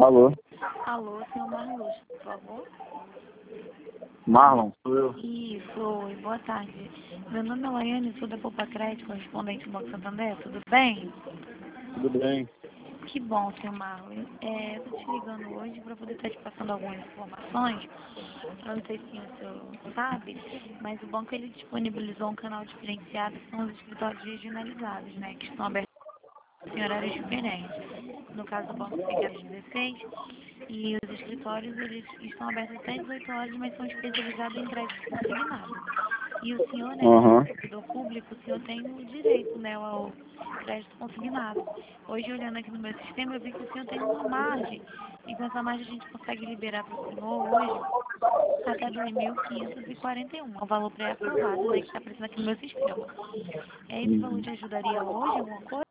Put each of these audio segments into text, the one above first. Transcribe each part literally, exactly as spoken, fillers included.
Alô? Alô, senhor Marlon, por favor. Marlon, sou eu. Isso, oi, boa tarde. Meu nome é Laiane, sou da Poupa Crédito, correspondente do Banco Santander, tudo bem? Tudo bem? Que bom, senhor Marlon. É, eu tô te ligando hoje para poder estar te passando algumas informações. Eu não sei se o senhor sabe, mas o banco ele disponibilizou um canal diferenciado que são os escritórios regionalizados, né, que estão abertos em horários diferentes. No caso do banco fica às dezesseis e os escritórios eles estão abertos até dezoito horas, mas são especializados em crédito consignado. E o senhor, né, como Aham. servidor público, o senhor tem o direito, né, ao crédito consignado. Hoje, olhando aqui no meu sistema, eu vi que o senhor tem uma margem, e com essa margem a gente consegue liberar para o senhor hoje até dois mil quinhentos e quarenta e um. É um valor pré-aprovado, né, que está aparecendo aqui no meu sistema. É, esse valor Uhum. te ajudaria hoje, alguma coisa?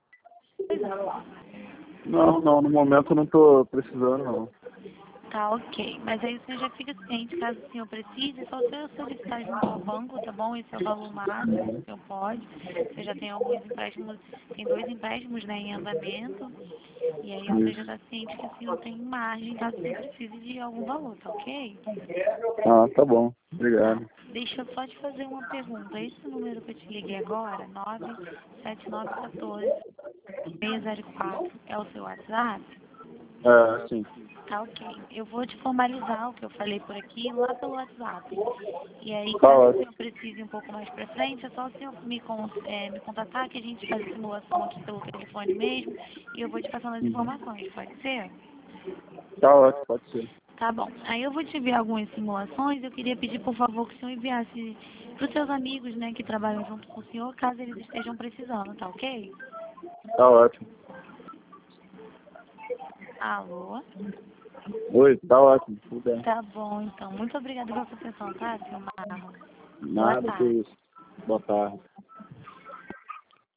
Não, não, no momento eu não tô precisando, não. Tá, ok. Mas aí o senhor já fica ciente, caso o senhor precise, só o senhor solicitar junto ao banco, tá bom? Esse é o valor máximo que o senhor pode. Você já tem alguns empréstimos, tem dois empréstimos, né, em andamento. E aí você já Isso. está ciente que o senhor tem margem, caso o senhor precise de algum valor, tá ok? Ah, tá bom. Tá. Obrigado. Deixa eu só te fazer uma pergunta. Esse número que eu te liguei agora, nove sete nove um quatro, seis zero quatro, é o seu WhatsApp? É, sim. Tá, ok. Eu vou te formalizar o que eu falei por aqui lá pelo WhatsApp. E aí, Tá caso o ótimo. senhor precise um pouco mais pra frente, é só o senhor me, con é, me contatar que a gente faz a simulação aqui pelo telefone mesmo e eu vou te passando as Uhum. informações, pode ser? Tá ótimo, pode ser. Tá bom. Aí eu vou te enviar algumas simulações. Eu queria pedir, por favor, que o senhor enviasse para os seus amigos, né, que trabalham junto com o senhor, caso eles estejam precisando, tá ok? Tá ótimo. Alô? Oi, tá ótimo. Tudo bem. Tá bom, então. Muito obrigada pela sua atenção, tá, senhor Marlon? Boa Nada, que tarde. isso. Boa tarde.